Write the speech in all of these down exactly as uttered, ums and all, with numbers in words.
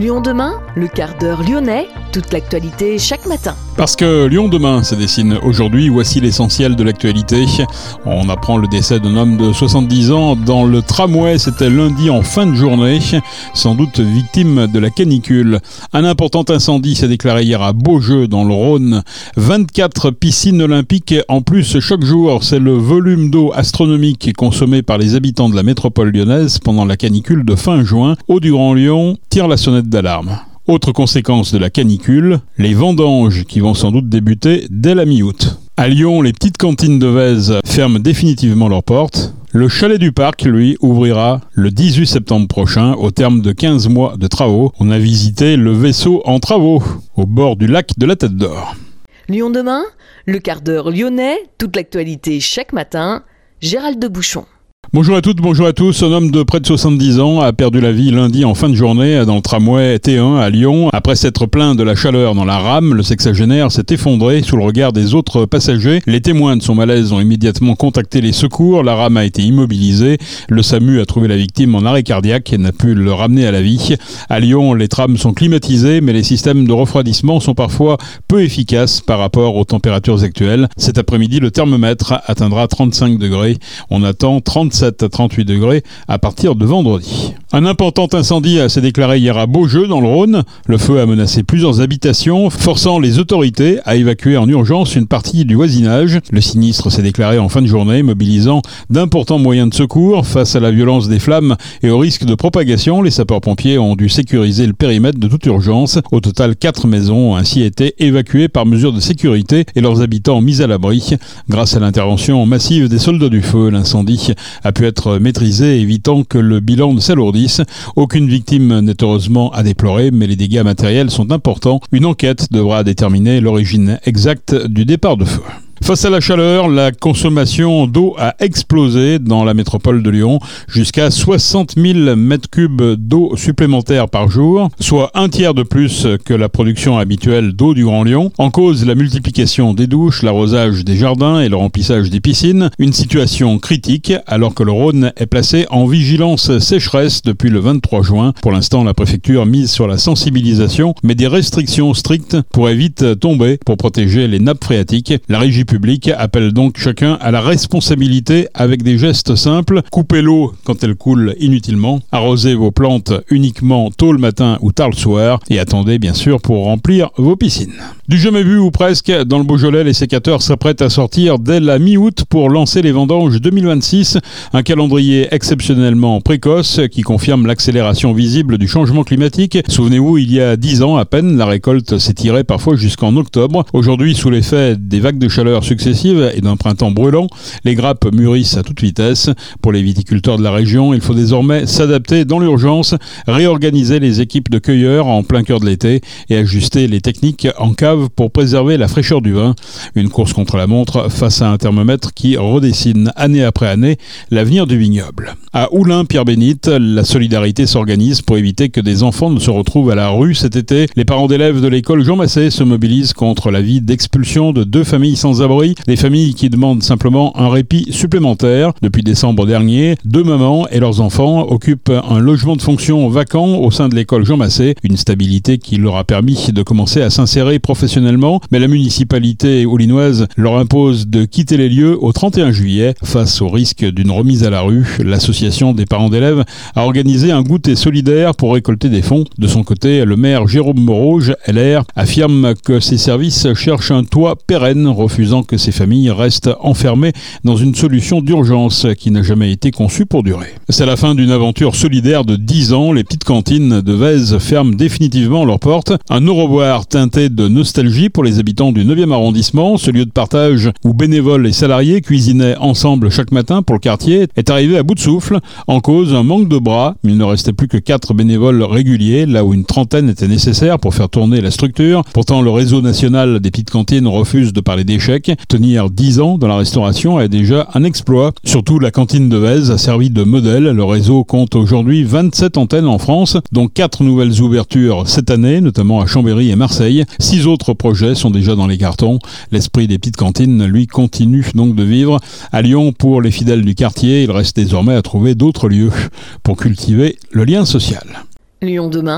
Lyon demain, le quart d'heure lyonnais, toute l'actualité chaque matin. Parce que Lyon demain se dessine aujourd'hui, voici l'essentiel de l'actualité. On apprend le décès d'un homme de soixante-dix ans dans le tramway, c'était lundi en fin de journée, sans doute victime de la canicule. Un important incendie s'est déclaré hier à Beaujeu dans le Rhône. vingt-quatre piscines olympiques en plus chaque jour, c'est le volume d'eau astronomique consommé par les habitants de la métropole lyonnaise pendant la canicule de fin juin. Eau-du-Grand-Lyon tire la sonnette d'alarme. Autre conséquence de la canicule, les vendanges qui vont sans doute débuter dès la mi-août. À Lyon, les petites cantines de Vèze ferment définitivement leurs portes. Le chalet du parc, lui, ouvrira le dix-huit septembre prochain au terme de quinze mois de travaux. On a visité le vaisseau en travaux au bord du lac de la Tête d'Or. Lyon demain, le quart d'heure lyonnais, toute l'actualité chaque matin, Gérald de Bouchon. Bonjour à toutes, bonjour à tous. Un homme de près de soixante-dix ans a perdu la vie lundi en fin de journée dans le tramway T un à Lyon. Après s'être plaint de la chaleur dans la rame, le sexagénaire s'est effondré sous le regard des autres passagers. Les témoins de son malaise ont immédiatement contacté les secours. La rame a été immobilisée. Le SAMU a trouvé la victime en arrêt cardiaque et n'a pu le ramener à la vie. À Lyon, les trams sont climatisés, mais les systèmes de refroidissement sont parfois peu efficaces par rapport aux températures actuelles. Cet après-midi, le thermomètre atteindra trente-cinq degrés. On attend trente-sept à trente-huit degrés à partir de vendredi. Un important incendie s'est déclaré hier à Beaujeu dans le Rhône. Le feu a menacé plusieurs habitations, forçant les autorités à évacuer en urgence une partie du voisinage. Le sinistre s'est déclaré en fin de journée, mobilisant d'importants moyens de secours. Face à la violence des flammes et au risque de propagation, les sapeurs-pompiers ont dû sécuriser le périmètre de toute urgence. Au total, quatre maisons ont ainsi été évacuées par mesure de sécurité et leurs habitants mis à l'abri. Grâce à l'intervention massive des soldats du feu, l'incendie a pu être maîtrisé, évitant que le bilan ne s'alourdisse. Aucune victime n'est heureusement à déplorer, mais les dégâts matériels sont importants. Une enquête devra déterminer l'origine exacte du départ de feu. Face à la chaleur, la consommation d'eau a explosé dans la métropole de Lyon, jusqu'à soixante mille mètres cubes d'eau supplémentaire par jour, soit un tiers de plus que la production habituelle d'eau du Grand Lyon. En cause, la multiplication des douches, l'arrosage des jardins et le remplissage des piscines. Une situation critique alors que le Rhône est placé en vigilance sécheresse depuis le vingt-trois juin. Pour l'instant, la préfecture mise sur la sensibilisation, mais des restrictions strictes pourraient vite tomber pour protéger les nappes phréatiques. La régie public appelle donc chacun à la responsabilité avec des gestes simples. Coupez l'eau quand elle coule inutilement. Arrosez vos plantes uniquement tôt le matin ou tard le soir. Et attendez bien sûr pour remplir vos piscines. Du jamais vu ou presque, dans le Beaujolais, les sécateurs s'apprêtent à sortir dès la mi-août pour lancer les vendanges deux mille vingt-six. Un calendrier exceptionnellement précoce qui confirme l'accélération visible du changement climatique. Souvenez-vous, il y a dix ans à peine, la récolte s'étirait parfois jusqu'en octobre. Aujourd'hui, sous l'effet des vagues de chaleur successives et d'un printemps brûlant, les grappes mûrissent à toute vitesse. Pour les viticulteurs de la région, il faut désormais s'adapter dans l'urgence, réorganiser les équipes de cueilleurs en plein cœur de l'été et ajuster les techniques en cave pour préserver la fraîcheur du vin. Une course contre la montre face à un thermomètre qui redessine année après année l'avenir du vignoble. À Oulin-Pierre-Bénite, la solidarité s'organise pour éviter que des enfants ne se retrouvent à la rue cet été. Les parents d'élèves de l'école Jean Massé se mobilisent contre l'avis d'expulsion de deux familles sans abri. Des familles qui demandent simplement un répit supplémentaire. Depuis décembre dernier, deux mamans et leurs enfants occupent un logement de fonction vacant au sein de l'école Jean Massé. Une stabilité qui leur a permis de commencer à s'insérer professionnellement. Mais la municipalité oulinoise leur impose de quitter les lieux au trente et un juillet. Face au risque d'une remise à la rue, l'association des parents d'élèves a organisé un goûter solidaire pour récolter des fonds. De son côté, le maire Jérôme Moreau, L R, affirme que ses services cherchent un toit pérenne, refusant que ces familles restent enfermées dans une solution d'urgence qui n'a jamais été conçue pour durer. C'est la fin d'une aventure solidaire de dix ans. Les petites cantines de Vèze ferment définitivement leurs portes. Un au revoir teinté de nostalgie pour les habitants du neuvième arrondissement. Ce lieu de partage où bénévoles et salariés cuisinaient ensemble chaque matin pour le quartier est arrivé à bout de souffle. En cause, un manque de bras. Il ne restait plus que quatre bénévoles réguliers, là où une trentaine était nécessaire pour faire tourner la structure. Pourtant, le réseau national des petites cantines refuse de parler d'échec. Tenir dix ans dans la restauration est déjà un exploit. Surtout, la cantine de Vèze a servi de modèle. Le réseau compte aujourd'hui vingt-sept antennes en France, dont quatre nouvelles ouvertures cette année, notamment à Chambéry et Marseille. Six autres projets sont déjà dans les cartons. L'esprit des petites cantines, lui, continue donc de vivre. À Lyon, pour les fidèles du quartier, il reste désormais à trouver d'autres lieux pour cultiver le lien social. Lyon demain,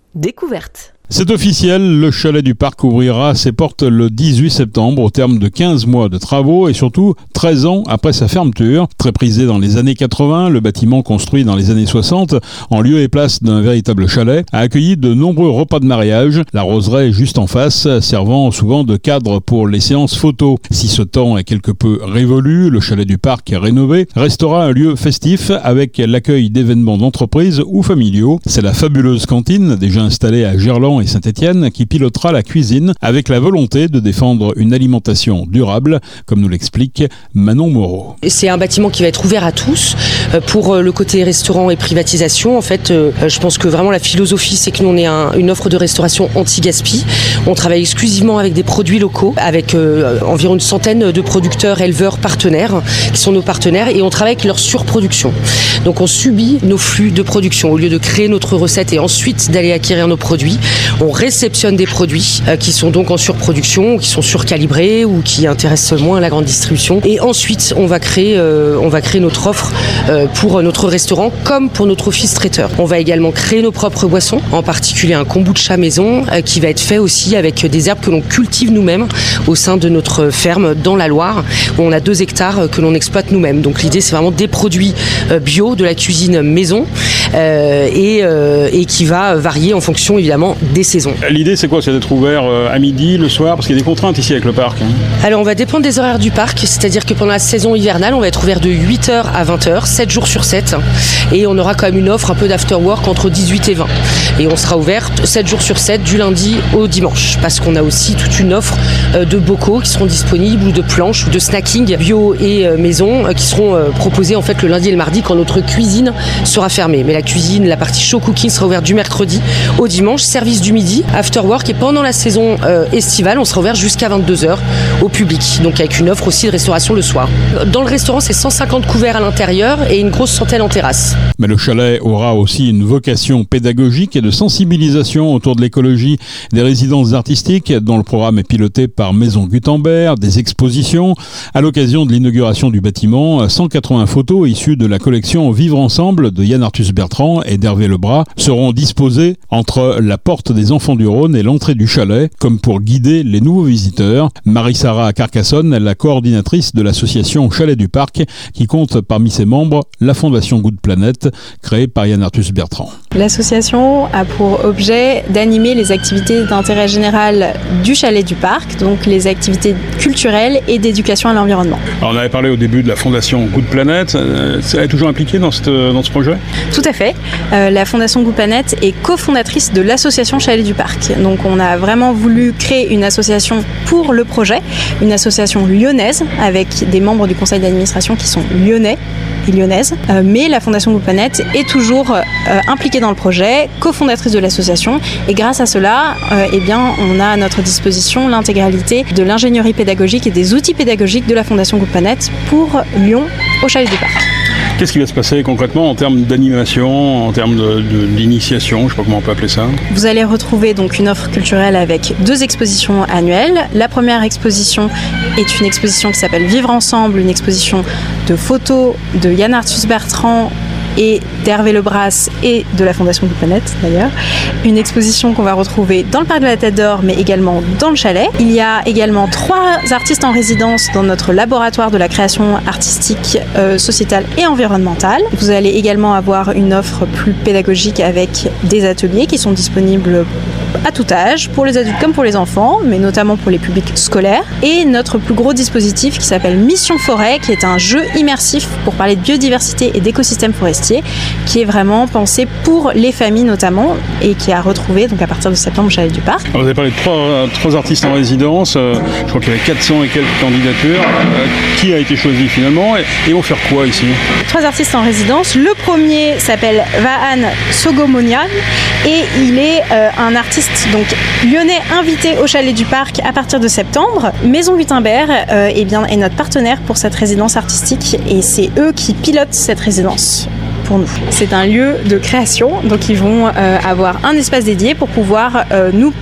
découverte. C'est officiel, le chalet du parc ouvrira ses portes le dix-huit septembre au terme de quinze mois de travaux et surtout treize ans après sa fermeture. Très prisé dans les années quatre-vingts, le bâtiment construit dans les années soixante, en lieu et place d'un véritable chalet, a accueilli de nombreux repas de mariage. La roseraie est juste en face, servant souvent de cadre pour les séances photos. Si ce temps est quelque peu révolu, le chalet du parc rénové restera un lieu festif avec l'accueil d'événements d'entreprise ou familiaux. C'est la fabuleuse cantine, déjà installée à Gerland et Saint-Étienne, qui pilotera la cuisine avec la volonté de défendre une alimentation durable, comme nous l'explique Manon Moreau. C'est un bâtiment qui va être ouvert à tous. Pour le côté restaurant et privatisation, en fait, je pense que vraiment la philosophie, c'est que nous on est un, une offre de restauration anti-gaspi. On travaille exclusivement avec des produits locaux, avec euh, environ une centaine de producteurs, éleveurs, partenaires, qui sont nos partenaires, et on travaille avec leur surproduction. Donc on subit nos flux de production. Au lieu de créer notre recette et ensuite d'aller acquérir nos produits, on réceptionne des produits euh, qui sont donc en surproduction, qui sont surcalibrés ou qui intéressent moins la grande distribution. Et ensuite, on va créer, euh, on va créer notre offre euh, pour notre restaurant comme pour notre office traiteur. On va également créer nos propres boissons, en particulier un kombucha maison euh, qui va être fait aussi avec des herbes que l'on cultive nous-mêmes au sein de notre ferme dans la Loire, où on a deux hectares que l'on exploite nous-mêmes. Donc l'idée, c'est vraiment des produits euh, bio, de la cuisine maison euh, et, euh, et qui va varier en fonction évidemment des saisons. L'idée, c'est quoi? C'est d'être ouvert à midi, le soir, parce qu'il y a des contraintes ici avec le parc. Hein. Alors, on va dépendre des horaires du parc, c'est-à-dire que pendant la saison hivernale, on va être ouvert de huit heures à vingt heures, sept jours sur sept, et on aura quand même une offre un peu d'after-work entre dix-huit et vingt. Et on sera ouvert sept jours sur sept, du lundi au dimanche, parce qu'on a aussi toute une offre de bocaux qui seront disponibles, ou de planches, ou de snacking bio et maison, qui seront proposés en fait le lundi et le mardi quand notre cuisine sera fermée. Mais la cuisine, la partie show cooking sera ouverte du mercredi au dimanche, service du midi, after work, et pendant la saison euh, estivale, on sera ouvert jusqu'à vingt-deux heures au public, donc avec une offre aussi de restauration le soir. Dans le restaurant, c'est cent cinquante couverts à l'intérieur et une grosse centaine en terrasse. Mais le chalet aura aussi une vocation pédagogique et de sensibilisation autour de l'écologie, des résidences artistiques dont le programme est piloté par Maison Gutenberg, des expositions. À l'occasion de l'inauguration du bâtiment, cent quatre-vingts photos issues de la collection Vivre ensemble de Yann Arthus Bertrand et d'Hervé Lebras seront disposées entre la porte des Enfants du Rhône et l'entrée du chalet, comme pour guider les nouveaux visiteurs. Marie-Sara Carcassonne est la coordinatrice de l'association Chalet du Parc, qui compte parmi ses membres la fondation Good Planet, créée par Yann Arthus Bertrand. L'association a pour objet d'animer les activités d'intérêt général du Chalet du Parc, donc les activités culturelles et d'éducation à l'environnement. Alors on avait parlé au début de la fondation Good Planet, elle est toujours impliquée dans, cette, dans ce projet? Tout à fait. Euh, la fondation Good Planet est cofondatrice de l'association Chalet du Parc. Donc on a vraiment voulu créer une association pour le projet, une association lyonnaise avec des membres du conseil d'administration qui sont lyonnais et lyonnaises. Euh, mais la fondation Good Planet est toujours euh, impliquée dans le projet, cofondatrice de l'association, et grâce à cela, euh, eh bien, on a à notre disposition l'intégralité de l'ingénierie pédagogique et des outils pédagogiques de la fondation Good Planet pour Lyon au Chalet du Parc. Qu'est-ce qui va se passer concrètement en termes d'animation, en termes de, de, d'initiation, je ne sais pas comment on peut appeler ça? Vous allez retrouver donc une offre culturelle avec deux expositions annuelles. La première exposition est une exposition qui s'appelle Vivre ensemble, une exposition de photos de Yann Arthus Bertrand et d'Hervé Lebras et de la Fondation Good Planet d'ailleurs. Une exposition qu'on va retrouver dans le Parc de la Tête d'Or mais également dans le chalet. Il y a également trois artistes en résidence dans notre laboratoire de la création artistique, euh, sociétale et environnementale. Vous allez également avoir une offre plus pédagogique avec des ateliers qui sont disponibles à tout âge, pour les adultes comme pour les enfants, mais notamment pour les publics scolaires. Et notre plus gros dispositif qui s'appelle Mission Forêt, qui est un jeu immersif pour parler de biodiversité et d'écosystèmes forestiers, qui est vraiment pensé pour les familles notamment, et qui a retrouvé donc à partir de septembre au Chalet du Parc. Alors vous avez parlé de trois, trois artistes en résidence, euh, je crois qu'il y avait quatre cents et quelques candidatures. Euh, qui a été choisi finalement et, et vont faire quoi ici? Trois artistes en résidence. Le premier s'appelle Vahan Sogomonian et il est euh, un artiste donc lyonnais invité au Chalet du Parc à partir de septembre. Maison Gutenberg euh, eh bien, est notre partenaire pour cette résidence artistique et c'est eux qui pilotent cette résidence. Pour nous. C'est un lieu de création, donc ils vont euh, avoir un espace dédié pour pouvoir euh, nous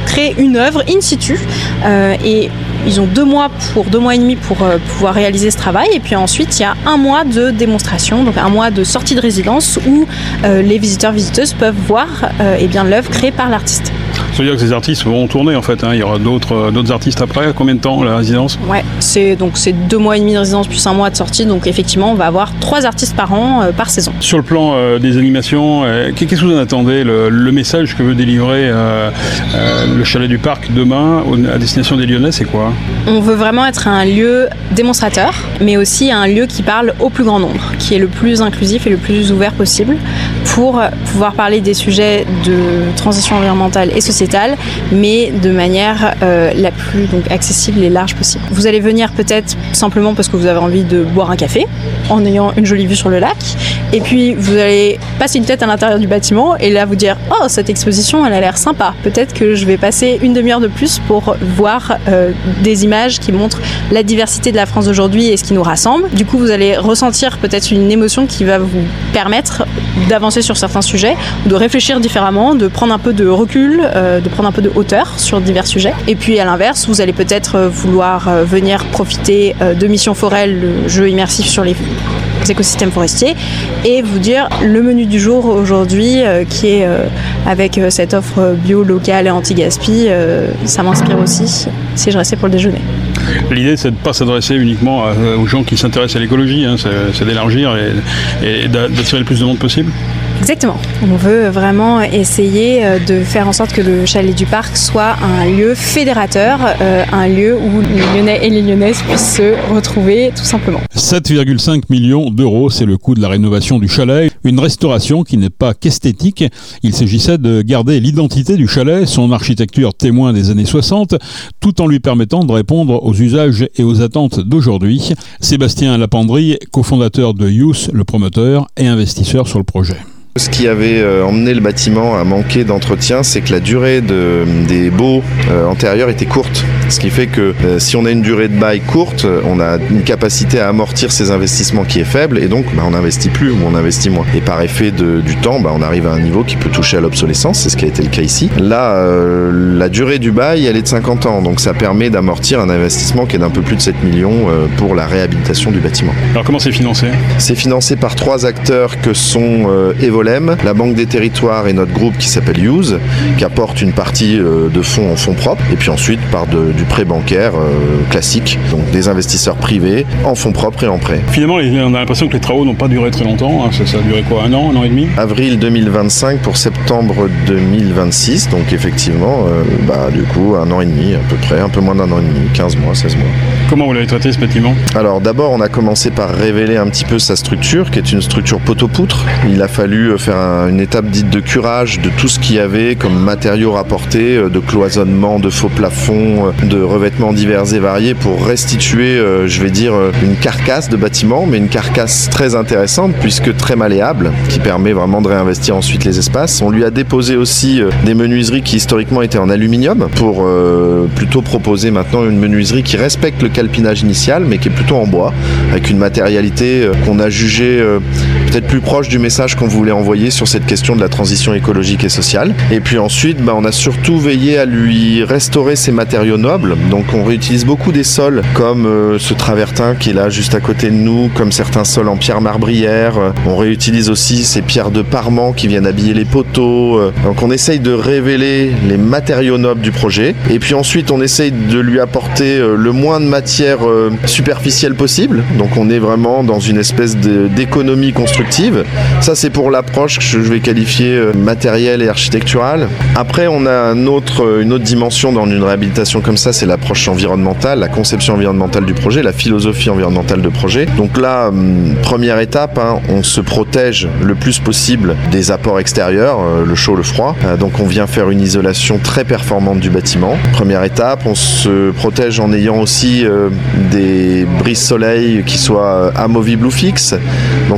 créer une œuvre in situ euh, et ils ont deux mois pour deux mois et demi pour euh, pouvoir réaliser ce travail. Et puis ensuite, il y a un mois de démonstration, donc un mois de sortie de résidence où euh, les visiteurs visiteuses peuvent voir euh, eh bien l'œuvre créée par l'artiste. Ça veut dire que ces artistes vont tourner en fait, hein. Il y aura d'autres, euh, d'autres artistes après. Combien de temps la résidence ? Ouais, c'est donc c'est deux mois et demi de résidence plus un mois de sortie. Donc effectivement, on va avoir trois artistes par an euh, par saison. Sur le plan euh, des animations, euh, qu'est-ce que vous en attendez ? Le, le message que veut délivrer euh, euh, le Chalet du Parc demain à destination des Lyonnais, c'est quoi ? On veut vraiment être un lieu démonstrateur, mais aussi un lieu qui parle au plus grand nombre, qui est le plus inclusif et le plus ouvert possible pour pouvoir parler des sujets de transition environnementale et sociétale, mais de manière euh, la plus donc, accessible et large possible. Vous allez venir peut-être simplement parce que vous avez envie de boire un café, en ayant une jolie vue sur le lac, et puis vous allez passer une tête à l'intérieur du bâtiment et là vous dire « Oh, cette exposition, elle a l'air sympa. Peut-être que je vais passer une demi-heure de plus pour voir euh, des images qui montrent la diversité de la France d'aujourd'hui et ce qui nous rassemble. » Du coup, vous allez ressentir peut-être une émotion qui va vous permettre d'avancer sur certains sujets, de réfléchir différemment, de prendre un peu de recul, euh, de prendre un peu de hauteur sur divers sujets. Et puis à l'inverse, vous allez peut-être vouloir euh, venir profiter euh, de Mission Forêt, le jeu immersif sur les écosystèmes forestiers, et vous dire le menu du jour aujourd'hui euh, qui est euh, avec euh, cette offre bio, locale et anti-gaspi, euh, ça m'inspire aussi si je restais pour le déjeuner. L'idée, c'est de ne pas s'adresser uniquement à, aux gens qui s'intéressent à l'écologie, hein, c'est, c'est d'élargir et, et d'attirer le plus de monde possible. Exactement. On veut vraiment essayer de faire en sorte que le Chalet du Parc soit un lieu fédérateur, euh, un lieu où les Lyonnais et les Lyonnaises puissent se retrouver tout simplement. sept virgule cinq millions d'euros, c'est le coût de la rénovation du chalet. Une restauration qui n'est pas qu'esthétique. Il s'agissait de garder l'identité du chalet, son architecture témoin des années soixante, tout en lui permettant de répondre aux usages et aux attentes d'aujourd'hui. Sébastien Lapendrie, cofondateur de Youth, le promoteur et investisseur sur le projet. Ce qui avait euh, emmené le bâtiment à manquer d'entretien, c'est que la durée de, des baux euh, antérieurs était courte. Ce qui fait que euh, si on a une durée de bail courte, on a une capacité à amortir ses investissements qui est faible et donc bah, on n'investit plus ou on investit moins. Et par effet de, du temps, bah, on arrive à un niveau qui peut toucher à l'obsolescence, c'est ce qui a été le cas ici. Là, euh, la durée du bail, elle est de cinquante ans, donc ça permet d'amortir un investissement qui est d'un peu plus de sept millions euh, pour la réhabilitation du bâtiment. Alors comment c'est financé ? C'est financé par trois acteurs que sont euh, Evolem, la Banque des Territoires et notre groupe qui s'appelle Use, qui apporte une partie euh, de fonds en fonds propres, et puis ensuite par de, du prêt bancaire euh, classique, donc des investisseurs privés en fonds propres et en prêt. Finalement, on a l'impression que les travaux n'ont pas duré très longtemps, hein. ça, ça a duré quoi, un an, un an et demi ? Avril deux mille vingt-cinq pour septembre deux mille vingt-six, donc effectivement, euh, bah, du coup, un an et demi à peu près, un peu moins d'un an et demi, quinze mois, seize mois. Comment vous l'avez traité ce bâtiment ? Alors d'abord, on a commencé par révéler un petit peu sa structure, qui est une structure poteau-poutre. Il a fallu faire un, une étape dite de curage de tout ce qu'il y avait comme matériaux rapportés, de cloisonnement, de faux plafonds, de revêtements divers et variés pour restituer, euh, je vais dire, une carcasse de bâtiment, mais une carcasse très intéressante puisque très malléable, qui permet vraiment de réinvestir ensuite les espaces. On lui a déposé aussi euh, des menuiseries qui historiquement étaient en aluminium pour euh, plutôt proposer maintenant une menuiserie qui respecte le calpinage initial mais qui est plutôt en bois, avec une matérialité euh, qu'on a jugée euh, peut-être plus proche du message qu'on voulait envoyer sur cette question de la transition écologique et sociale. Et puis ensuite, bah, on a surtout veillé à lui restaurer ses matériaux nobles. Donc on réutilise beaucoup des sols comme euh, ce travertin qui est là juste à côté de nous, comme certains sols en pierre marbrière. On réutilise aussi ces pierres de parement qui viennent habiller les poteaux. Donc on essaye de révéler les matériaux nobles du projet. Et puis ensuite, on essaye de lui apporter euh, le moins de matière euh, superficielle possible. Donc on est vraiment dans une espèce de, d'économie constructive. Ça, c'est pour l'approche que je vais qualifier euh, matérielle et architecturale. Après, on a un autre, une autre dimension dans une réhabilitation comme ça, c'est l'approche environnementale, la conception environnementale du projet, la philosophie environnementale de projet. Donc là, hum, première étape, hein, on se protège le plus possible des apports extérieurs, euh, le chaud, le froid. Euh, donc on vient faire une isolation très performante du bâtiment. Première étape, on se protège en ayant aussi euh, des brises soleil qui soient amovibles ou fixes. Donc on fait un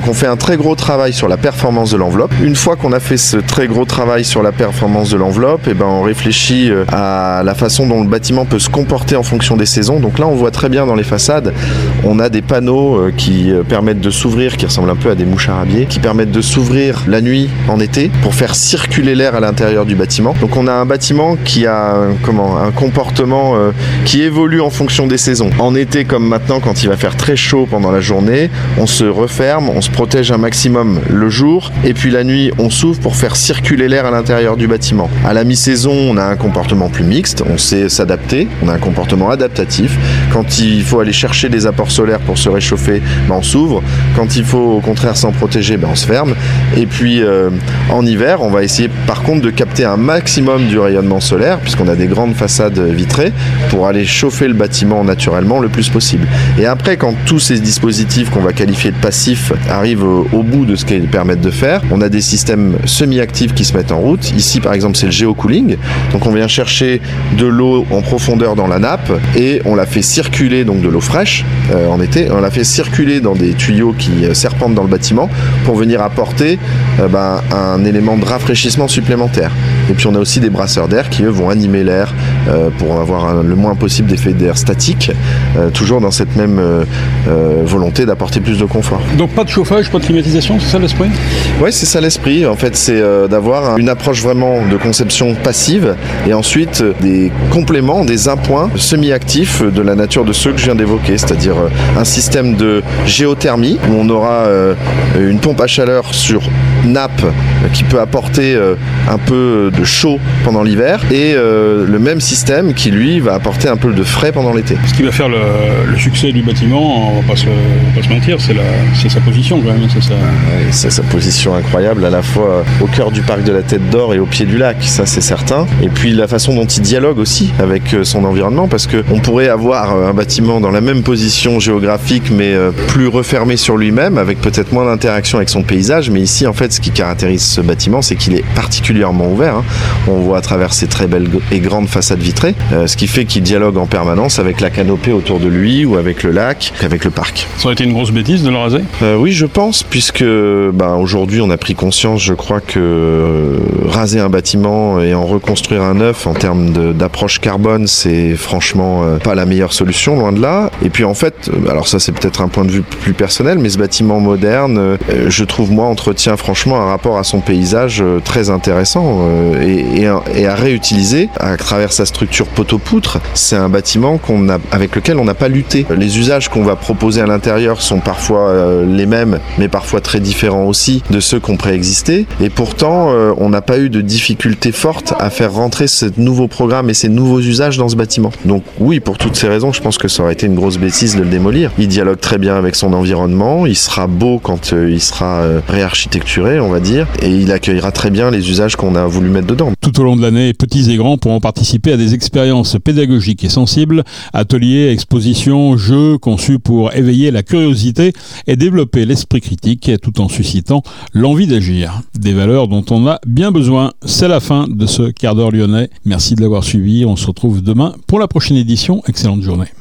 très gros travail sur la performance de l'enveloppe. Une fois qu'on a fait ce très gros travail sur la performance de l'enveloppe, et ben on réfléchit à la façon dont le bâtiment peut se comporter en fonction des saisons. Donc là, on voit très bien dans les façades, on a des panneaux qui permettent de s'ouvrir, qui ressemblent un peu à des mouches à rabier, qui permettent de s'ouvrir la nuit en été pour faire circuler l'air à l'intérieur du bâtiment. Donc on a un bâtiment qui a un, comment, un comportement euh, qui évolue en fonction des saisons. En été comme maintenant, quand il va faire très chaud pendant la journée, on se referme, on se protège un maximum le jour, et puis la nuit, on s'ouvre pour faire circuler l'air à l'intérieur du bâtiment. À la mi-saison, on a un comportement plus mixte, on sait s'adapter, on a un comportement adaptatif. Quand il faut aller chercher des apports solaires pour se réchauffer, ben on s'ouvre. Quand il faut au contraire s'en protéger, ben on se ferme. Et puis euh, en hiver, on va essayer par contre de capter un maximum du rayonnement solaire, puisqu'on a des grandes façades vitrées, pour aller chauffer le bâtiment naturellement le plus possible. Et après, quand tous ces dispositifs qu'on va qualifier de passifs arrivent au, au bout de ce qu'ils permettent de faire, on a des systèmes semi-actifs qui se mettent en route. Ici par exemple, c'est le géocooling. Donc on vient chercher de l'eau en profondeur dans la nappe et on la fait circuler, donc de l'eau fraîche euh, en été, on la fait circuler dans des tuyaux qui euh, serpentent dans le bâtiment pour venir apporter euh, ben, un élément de rafraîchissement supplémentaire. Et puis on a aussi des brasseurs d'air qui eux vont animer l'air euh, pour avoir un, le moins possible d'effet d'air statique, euh, toujours dans cette même euh, euh, volonté d'apporter plus de confort. Donc pas de chauffage, pas de climatisation, c'est ça l'esprit ? Oui, c'est ça l'esprit. En fait, c'est euh, d'avoir une approche vraiment de conception passive et ensuite euh, des compléments, des appoints semi-actifs de la nature de ceux que je viens d'évoquer, c'est-à-dire euh, un système de géothermie où on aura euh, une pompe à chaleur sur nappe euh, qui peut apporter euh, un peu de chaud pendant l'hiver et euh, le même système qui lui va apporter un peu de frais pendant l'été. Ce qui va faire le, le succès du bâtiment, on va pas se, pas se mentir, c'est, la, c'est sa position quand même, c'est ça. Ouais, c'est sa position incroyable à la fois au cœur du parc de la Tête d'Or et au pied du lac, ça c'est certain. Et puis la façon dont il dialogue aussi avec son environnement, parce qu'on pourrait avoir un bâtiment dans la même position géographique mais plus refermé sur lui-même, avec peut-être moins d'interaction avec son paysage, mais ici en fait ce qui caractérise ce bâtiment, c'est qu'il est particulièrement ouvert. Hein. On voit à travers ces très belles et grandes façades vitrées, euh, ce qui fait qu'il dialogue en permanence avec la canopée autour de lui ou avec le lac, avec le parc. Ça aurait été une grosse bêtise de le raser ? euh, Oui, je pense, puisque ben, aujourd'hui on a pris conscience, je crois que euh, raser un bâtiment et en reconstruire un neuf en termes de, d'approche carbone, c'est franchement euh, pas la meilleure solution, loin de là. Et puis en fait, alors ça c'est peut-être un point de vue plus personnel, mais ce bâtiment moderne, euh, je trouve moi entretient franchement un rapport à son paysage euh, très intéressant euh, et, et, et à réutiliser à travers sa structure poteau-poutre. C'est un bâtiment qu'on a, avec lequel on n'a pas lutté. Les usages qu'on va proposer à l'intérieur sont parfois euh, les mêmes, mais parfois très différents aussi de ceux qui ont préexisté. Et pourtant, euh, on n'a pas eu de difficulté forte à faire rentrer ce nouveau programme et ces nouveaux usages dans ce bâtiment. Donc oui, pour toutes ces raisons, je pense que ça aurait été une grosse bêtise de le démolir. Il dialogue très bien avec son environnement, il sera beau quand euh, il sera euh, réarchitecturé, on va dire, et il accueillera très bien les usages qu'on a voulu mettre dedans. Tout au long de l'année, petits et grands pourront participer à des expériences pédagogiques et sensibles, ateliers, expositions, jeux conçus pour éveiller la curiosité et développer l'esprit critique tout en suscitant l'envie d'agir. Des valeurs dont on a bien besoin. C'est la fin de ce quart d'heure lyonnais. Merci de l'avoir suivi. On se retrouve demain pour la prochaine édition. Excellente journée.